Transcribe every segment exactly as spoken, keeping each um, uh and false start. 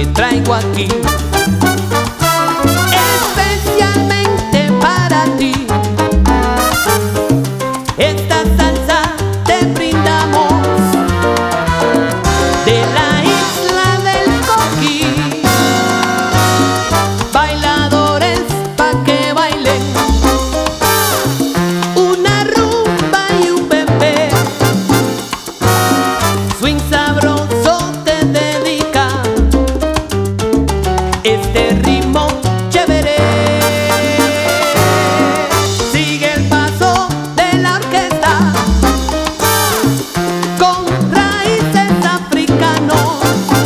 que traigo aquí, especialmente para ti. Esta salsa te brindamos de la isla del Coquí. Bailadores pa' que bailen una rumba y un bebé. Swing sabroso te dedica este ritmo chévere. Sigue el paso de la orquesta con raíces africanos.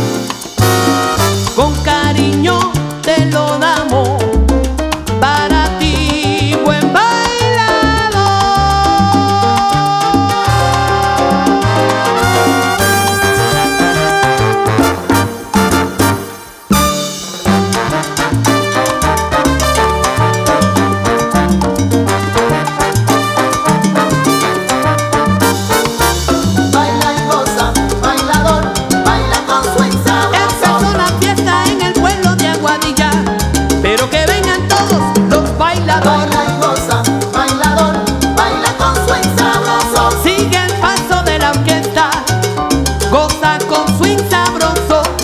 Con cariño te lo damos para ti, buen bailador. Baila y goza, bailador, baila con swing sabroso. Empezó la fiesta en el pueblo de Aguadilla, pero que vengan todos los bailadores. Baila y goza, bailador, baila con swing sabroso. Sigue el paso de la orquesta, goza con swing sabroso.